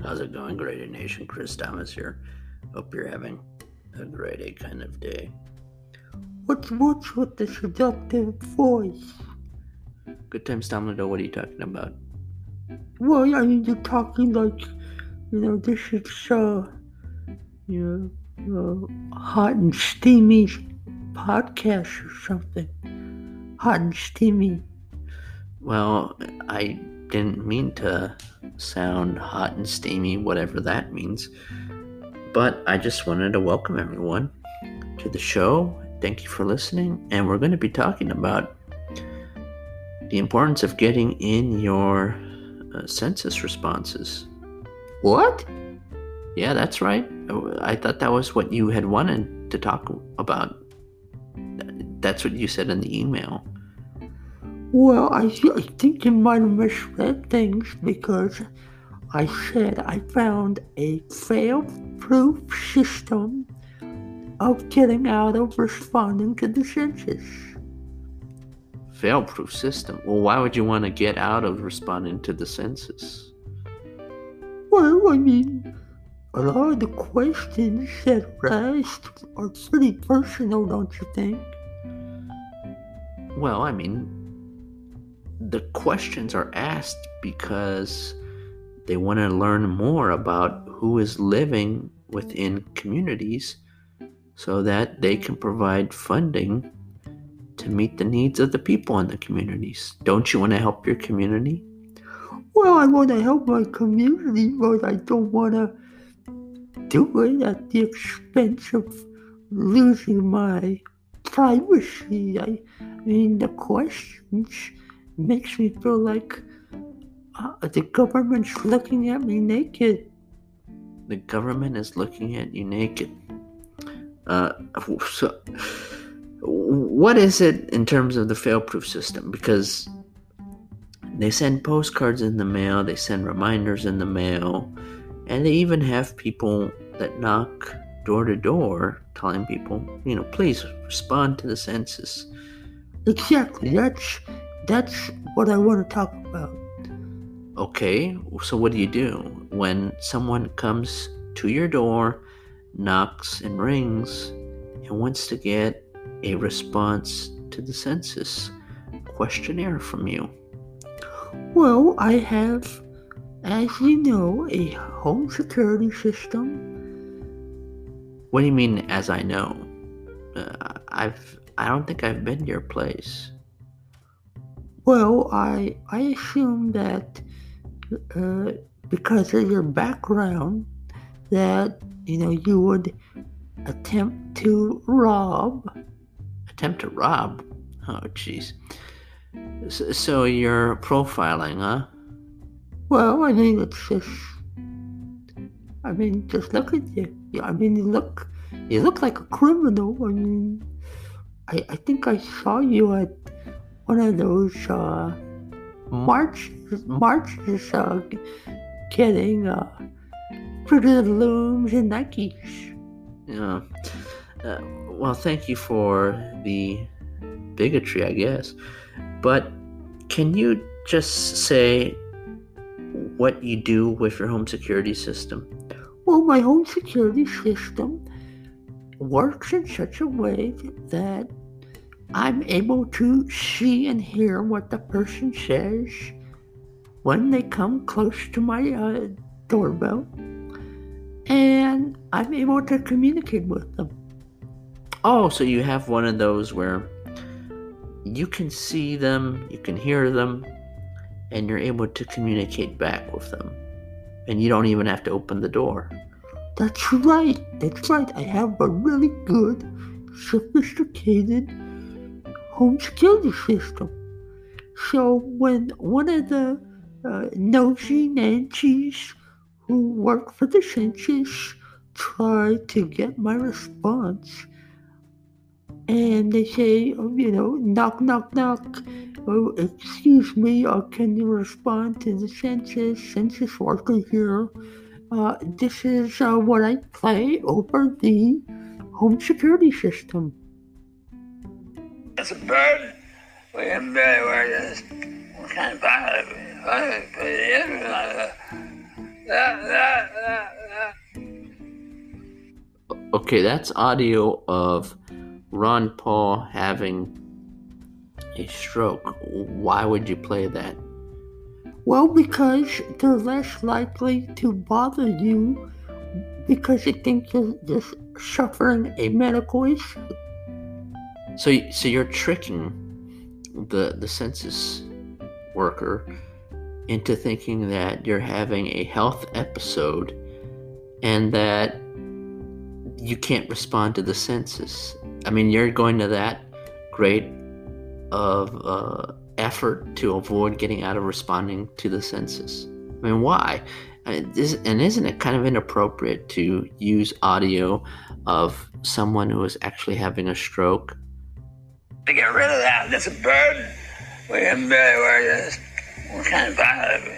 How's it going, Grady Nation? Chris Thomas here. Hope you're having a grade A kind of day. What's with the seductive voice? Good times, Domino. What are you talking about? Well, I mean, you're talking like, this is, hot and steamy podcast or something. Hot and steamy. Well, I didn't mean to sound hot and steamy, whatever that means. But I just wanted to welcome everyone to the show. Thank you for listening. And we're going to be talking about the importance of getting in your census responses. What? Yeah, that's right. I thought that was what you had wanted to talk about. That's what you said in the email. Well, I think you might have misread things because I said I found a fail-proof system of getting out of responding to the census. Fail-proof system? Well, why would you want to get out of responding to the census? Well, I mean, a lot of the questions that are asked are pretty personal, don't you think? Well, I mean, the questions are asked because they want to learn more about who is living within communities so that they can provide funding to meet the needs of the people in the communities. Don't you want to help your community? Well, I want to help my community, but I don't want to do it at the expense of losing my privacy. I mean, the questions makes me feel like the government's looking at me naked. The government is looking at you naked. So what is it in terms of the fail-proof system? Because they send postcards in the mail, they send reminders in the mail, and they even have people that knock door to door telling people, please respond to the census. Exactly. That's what I want to talk about. Okay, so what do you do when someone comes to your door, knocks and rings, and wants to get a response to the census questionnaire from you? Well, I have, as you know, a home security system. What do you mean, as I know? I don't think I've been to your place. Well, I assume that because of your background, that you would attempt to rob. Attempt to rob? Oh, jeez. So you're profiling, huh? Well, I mean, just look at you. I mean, you look like a criminal. I mean, I think I saw you at one of those marches, getting Fruit of the Looms and Nikes. Yeah. Well, thank you for the bigotry, I guess. But can you just say what you do with your home security system? Well, my home security system works in such a way that I'm able to see and hear what the person says when they come close to my doorbell, and I'm able to communicate with them. Oh, so you have one of those where you can see them, you can hear them, and you're able to communicate back with them. And you don't even have to open the door. That's right. I have a really good, sophisticated home security system. So when one of the nosy Nancy's who work for the census try to get my response, and they say, knock, knock, knock. Oh, excuse me, can you respond to the census worker here? This is what I play over the home security system. It's a bird. We can barely wear this. What kind of fire? Okay, that's audio of Ron Paul having a stroke. Why would you play that? Well, because they're less likely to bother you because they think you're just suffering a medical issue. So you're tricking the census worker into thinking that you're having a health episode and that you can't respond to the census. I mean, you're going to that great of effort to avoid getting out of responding to the census. I mean, why? And isn't it kind of inappropriate to use audio of someone who is actually having a stroke? To get rid of that, that's a burden. We haven't really worried this. What kind of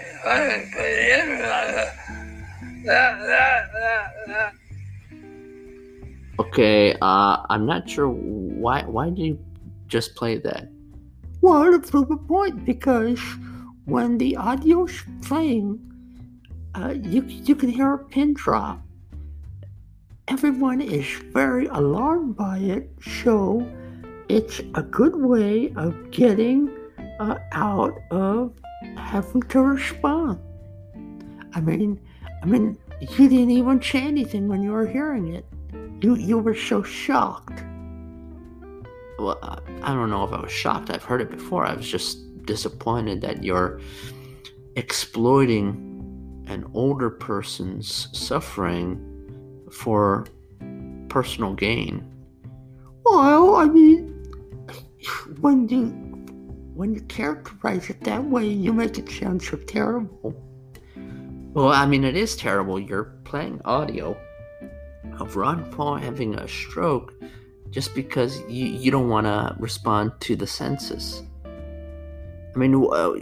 Okay, I'm not sure why did you just play that? Well, to prove a point, because when the audio's playing, you can hear a pin drop. Everyone is very alarmed by it, so it's a good way of getting out of having to respond. I mean, you didn't even say anything when you were hearing it. You were so shocked. Well, I don't know if I was shocked. I've heard it before. I was just disappointed that you're exploiting an older person's suffering for personal gain. Well, I mean, when you characterize it that way, you make it sound so terrible. Well, I mean, it is terrible. You're playing audio of Ron Paul having a stroke just because you don't want to respond to the census. I mean,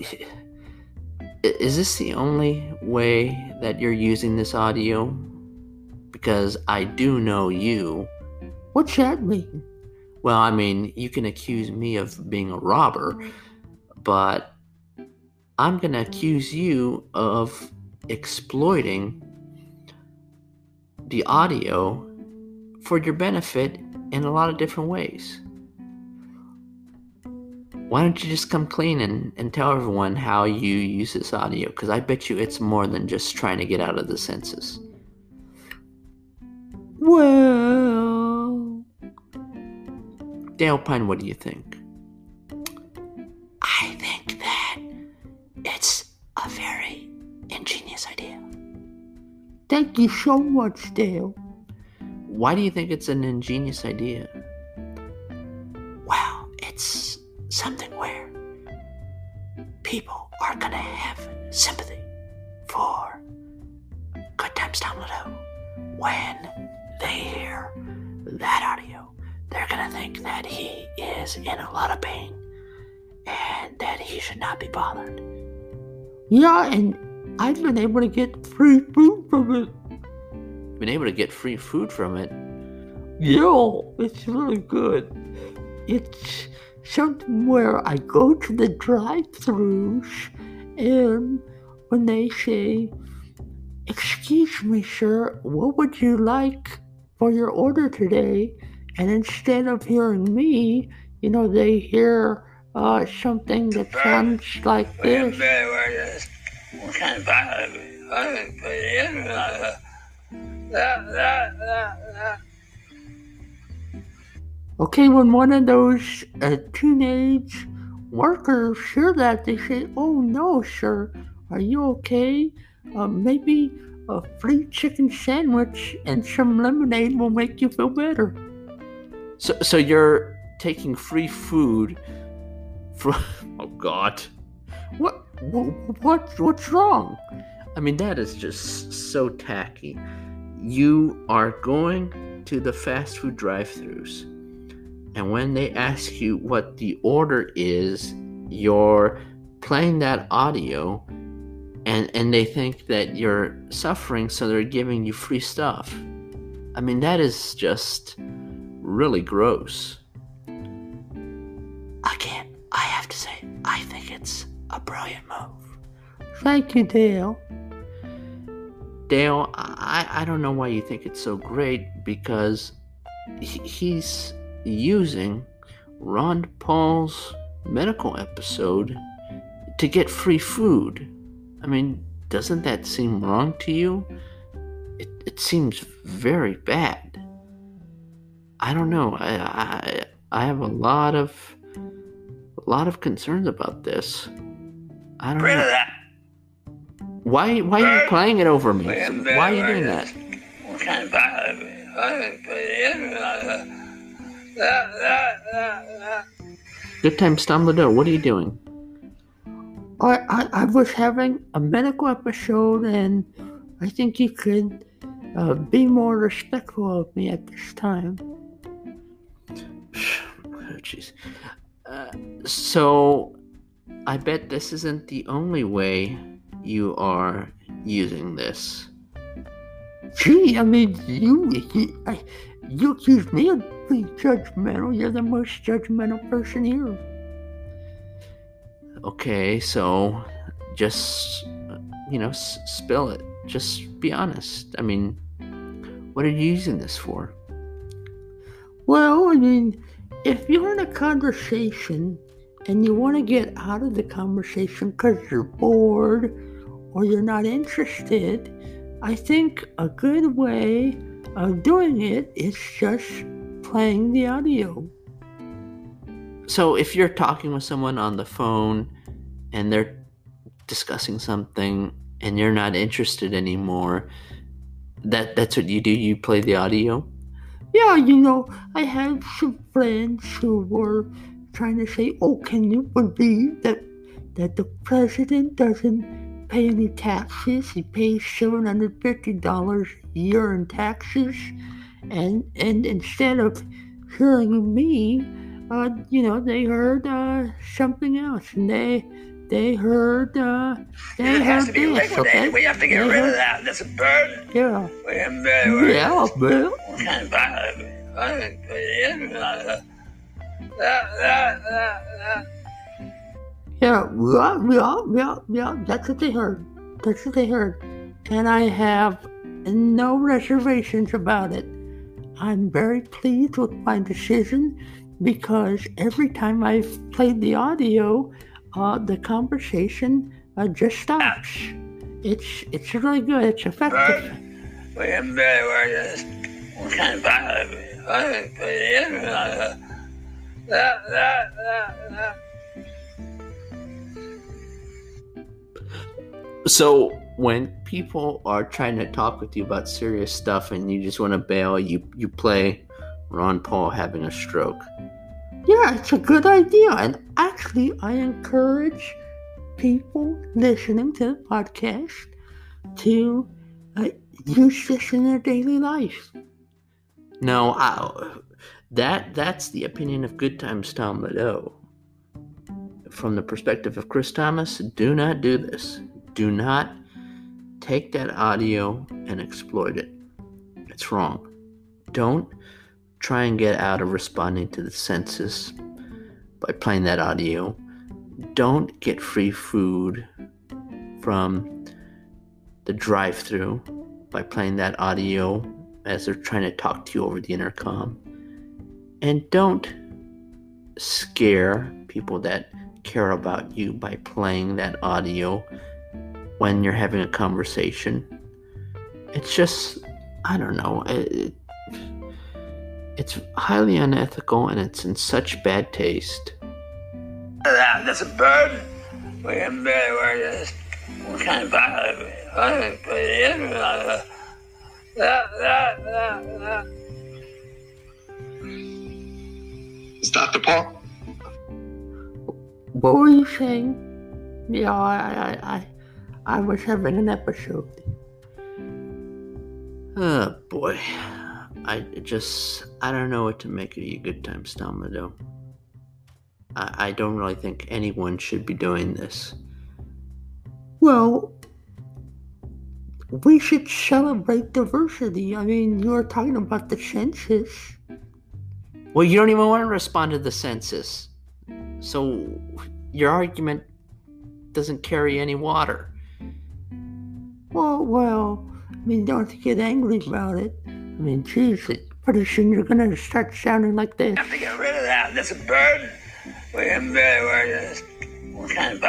is this the only way that you're using this audio? Because I do know you. What's that mean? Well, I mean, you can accuse me of being a robber, but I'm going to accuse you of exploiting the audio for your benefit in a lot of different ways. Why don't you just come clean and tell everyone how you use this audio? Because I bet you it's more than just trying to get out of the census. Well, Dale Pine, what do you think? I think that it's a very ingenious idea. Thank you so much, Dale. Why do you think it's an ingenious idea? Well, it's something where people are gonna have sympathy for Good Times Down Below. When they hear that audio, they're gonna think that he is in a lot of pain and that he should not be bothered. Yeah, and I've been able to get free food from it. Been able to get free food from it? Yeah, it's really good. It's something where I go to the drive-thrus and when they say, "Excuse me, sir, what would you like for your order today?" And instead of hearing me, they hear something that sounds like this. What kind of Okay, when one of those teenage workers hear that, they say, "Oh no, sir, are you okay? Maybe a free chicken sandwich and some lemonade will make you feel better." So you're taking free food from... Oh, God. What's wrong? I mean, that is just so tacky. You are going to the fast food drive-thrus, and when they ask you what the order is, you're playing that audio, and they think that you're suffering, so they're giving you free stuff. I mean, that is just really gross. Again, I have to say, I think it's a brilliant move. Thank you, Dale. Dale, I don't know why you think it's so great, because he's using Ron Paul's medical episode to get free food. I mean, doesn't that seem wrong to you? It seems very bad. I don't know. I have a lot of concerns about this. I don't Rid know. of that. Why are you playing it over me? We're Why are you doing that? What kind of Good time, Stumbledore. What are you doing? I was having a medical episode, and I think you could be more respectful of me at this time. Oh, jeez. So, I bet this isn't the only way you are using this. Gee, I mean, you accuse me of being judgmental. You're the most judgmental person here. Okay, so just, spill it. Just be honest. I mean, what are you using this for? Well, I mean, if you're in a conversation and you want to get out of the conversation because you're bored or you're not interested, I think a good way of doing it is just playing the audio. So if you're talking with someone on the phone and they're discussing something and you're not interested anymore, that's what you do? You play the audio? Yeah, I had some friends who were trying to say, oh, can you believe that the president doesn't pay any taxes? He pays $750 a year in taxes. And instead of hearing me, they heard something else. And they heard, It has to be liquidated. okay? We have to get rid of that. That's a burden. Yeah. Yeah, man. What kind of Yeah, that's what they heard. And I have no reservations about it. I'm very pleased with my decision because every time I've played the audio, the conversation just stops. It's really good. It's effective. What kind So when people are trying to talk with you about serious stuff and you just want to bail, you play Ron Paul having a stroke. Yeah, it's a good idea. And actually, I encourage people listening to the podcast to use this in their daily life. No, that's the opinion of Good Times Tom Ledoux. From the perspective of Chris Thomas, do not do this. Do not take that audio and exploit it. It's wrong. Don't try and get out of responding to the census by playing that audio. Don't get free food from the drive-thru by playing that audio as they're trying to talk to you over the intercom. And don't scare people that care about you by playing that audio when you're having a conversation. It's just, I don't know, it's highly unethical and it's in such bad taste. That's a burden. What kind of It's Dr. Paul. What were you saying? Yeah, I was having an episode. Oh boy. I don't know what to make of you, Good Times Tom Ledoux. I don't really think anyone should be doing this. Well, we should celebrate diversity. I mean, you were talking about the census. Well, you don't even want to respond to the census. So your argument doesn't carry any water. Well, mean, don't get angry about it. I mean, geez, pretty soon you're gonna start sounding like this. Have to get rid of that. That's a burden. We're just kind of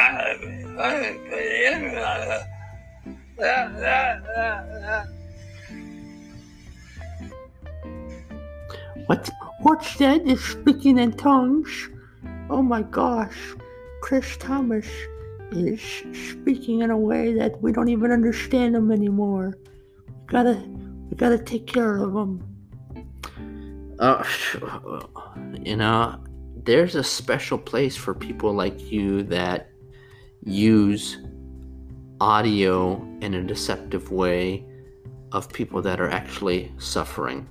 What's that? Is speaking in tongues? Oh my gosh, Chris Thomas is speaking in a way that we don't even understand him anymore. We gotta take care of him. There's a special place for people like you that use audio in a deceptive way of people that are actually suffering.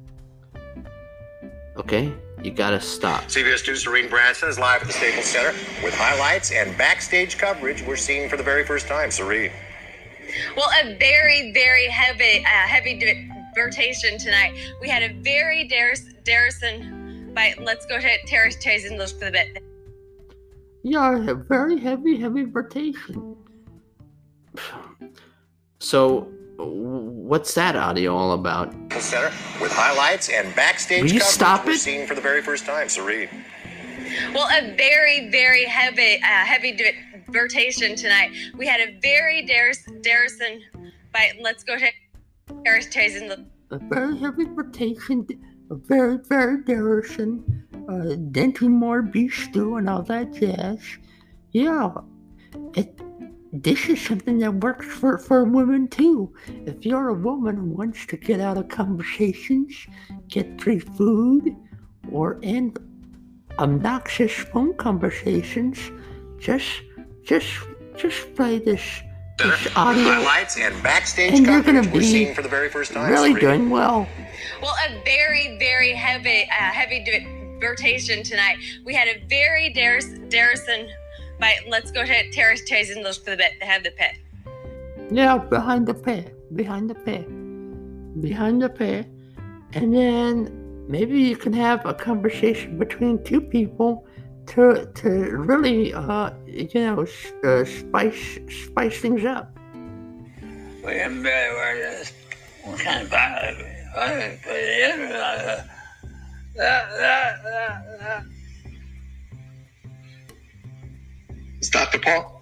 Okay? You gotta stop. CBS 2's Serene Branson is live at the Staples Center with highlights and backstage coverage we're seeing for the very first time. Serene. Well, a very, very heavy rotation tonight. We had a very Darrison by let's go to Terrace Chase and look for the bit. Yeah, a very heavy rotation. So, what's that audio all about? Center with highlights and backstage Will you coverage stop we're it? seeing for the very first time. Serene. Well, a very, very heavy rotation tonight. We had a very Darrison by let's go to Terrace Chase and look. A very heavy rotation, a very Darrison, Denton Moore beef stew and all that jazz. Yeah, this is something that works for women too. If you're a woman who wants to get out of conversations, get free food, or end obnoxious phone conversations, just play this audio. Highlights and backstage And you're coverage gonna we're be seeing for the very first time. really Serene. doing well. Well, a very, very heavy rotation tonight. We had a very Darrison by let's go to Terrace Chase and look for the bit. They have the pit. Yeah, behind the pair. And then maybe you can have a conversation between two people to really, spice things up. we're just kind of It's Dr. Paul.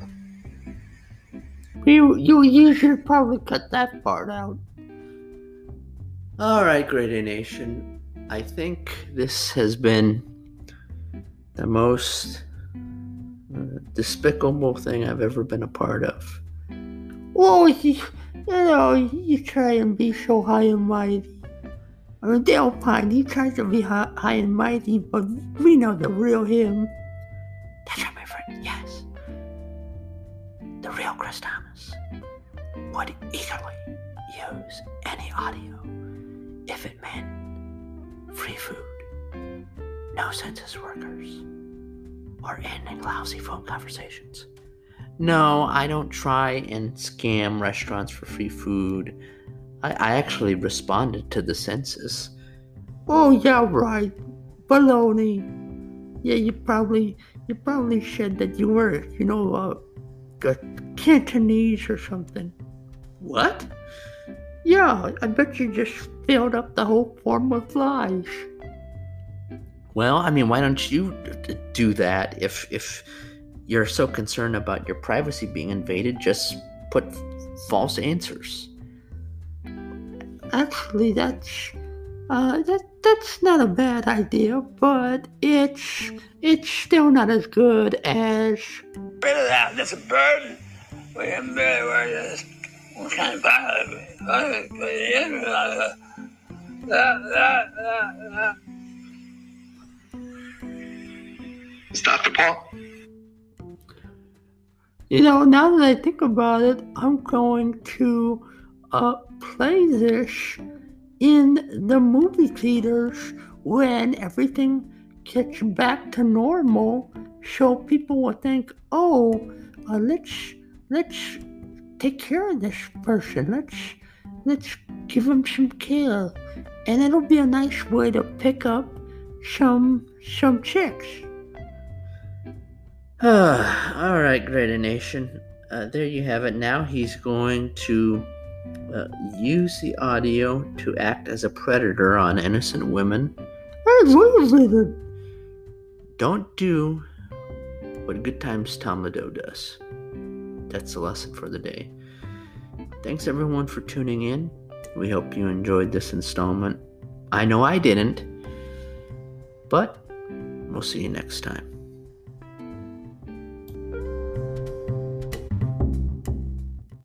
You should probably cut that part out. Alright, Grade A Nation. I think this has been the most despicable thing I've ever been a part of. Oh, you try and be so high and mighty. I mean, Dale Pine, he tries to be high and mighty, but we know the real him. That's right, my friend, yes. The real Chris Thomas would eagerly use any audio if it meant free food, no census workers, or ending lousy phone conversations. No, I don't try and scam restaurants for free food. I actually responded to the census. Oh, yeah, right. Baloney. Yeah, you probably said that you were, Cantonese or something. What? Yeah, I bet you just filled up the whole form with lies. Well, I mean, why don't you do that? If you're so concerned about your privacy being invaded, just put false answers. Actually, that's not a bad idea, but it's still not as good as. rid of that. That's a burden. We're just kind of It's Dr. Paul. Now that I think about it, I'm going to play this in the movie theaters when everything gets back to normal, so people will think, let's take care of this person. Let's give him some care, and it'll be a nice way to pick up some chicks. Alright, Greater Nation. There you have it. Now he's going to use the audio to act as a predator on innocent women. Hey, wait a minute. Don't do what Good Times Tom Ledoux does. That's the lesson for the day. Thanks everyone for tuning in. We hope you enjoyed this installment. I know I didn't, but we'll see you next time.